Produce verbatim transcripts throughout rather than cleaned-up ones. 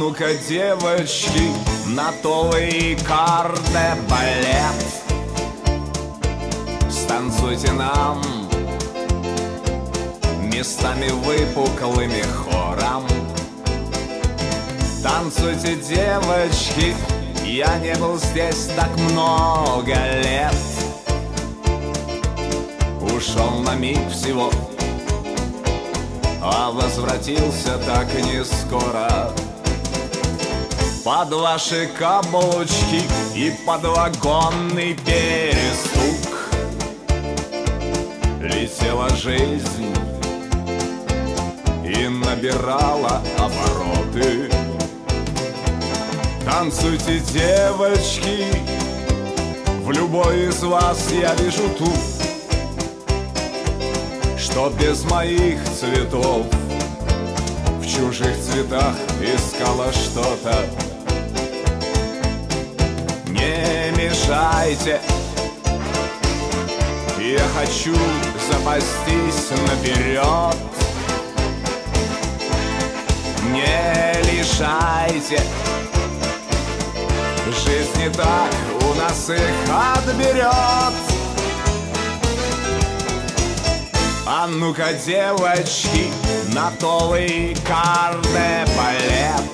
ну-ка, девочки, на то и карде балет. Станцуйте нам местами выпуклыми хором. Танцуйте, девочки, я не был здесь так много лет. Ушел на миг всего, а возвратился так не скоро. Под ваши каблучки и под вагонный перестук летела жизнь и набирала обороты. Танцуйте, девочки, в любой из вас я вижу ту, что без моих цветов в чужих цветах искала что-то. Не мешайте, я хочу запастись наперед. Не лишайте, жизнь не так у нас их отберет. А ну-ка, девочки, на то и карде балет.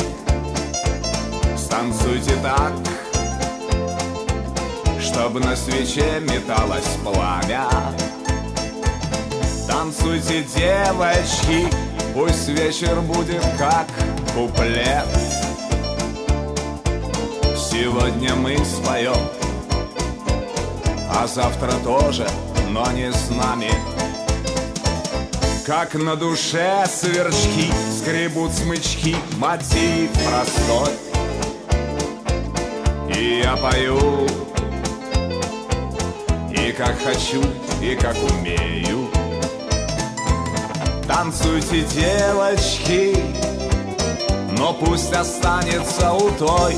Станцуйте так, чтобы на свече металось пламя. Танцуйте, девочки, пусть вечер будет как куплет. Сегодня мы споем, а завтра тоже, но не с нами. Как на душе сверчки скребут смычки, мотив простой. И я пою, и как хочу, и как умею. Танцуйте, девочки, но пусть останется у той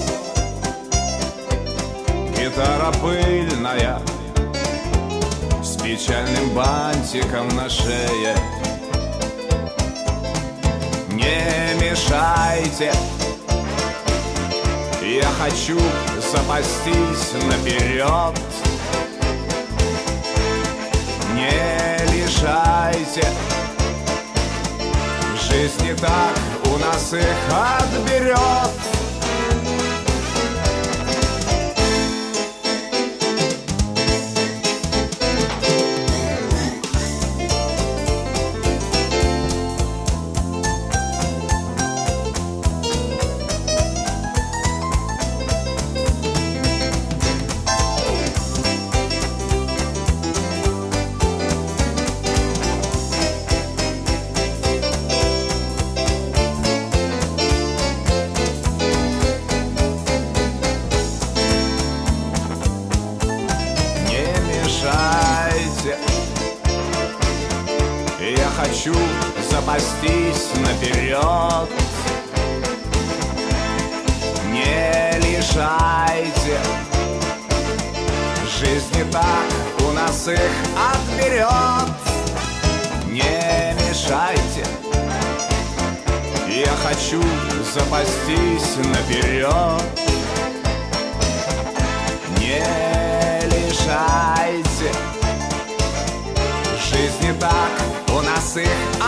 гитара пыльная с печальным бантиком на шее. Не мешайте, я хочу запастись наперед. Не лишайте, жизнь не так у нас их отберет. Я хочу запастись наперед. Не лишайте, жизнь не так у нас их отберет. Не мешайте, я хочу запастись наперед. Не лишайте, жизнь не так у нас их